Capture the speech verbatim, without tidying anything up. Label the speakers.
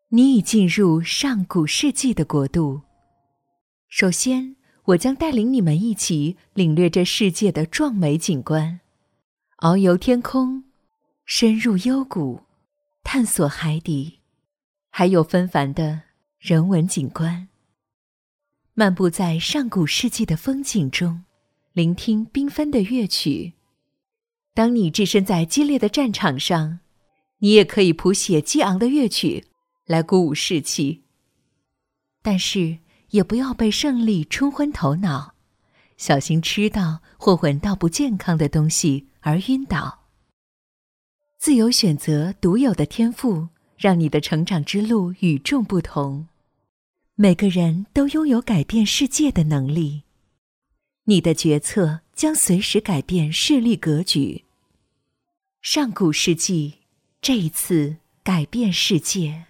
Speaker 1: 你已进入上古世纪的国度。首先，我将带领你们一起领略这世界的壮美景观，遨游天空，深入幽谷，探索海底，还有纷繁的人文景观。漫步在上古世纪的风景中，聆听缤纷的乐曲。当你置身在激烈的战场上，你也可以谱写激昂的乐曲来鼓舞士气。但是也不要被胜利冲昏头脑，小心吃到或闻到不健康的东西而晕倒。自由选择独有的天赋，让你的成长之路与众不同。每个人都拥有改变世界的能力，你的决策将随时改变势力格局。上古世纪，这一次改变世界。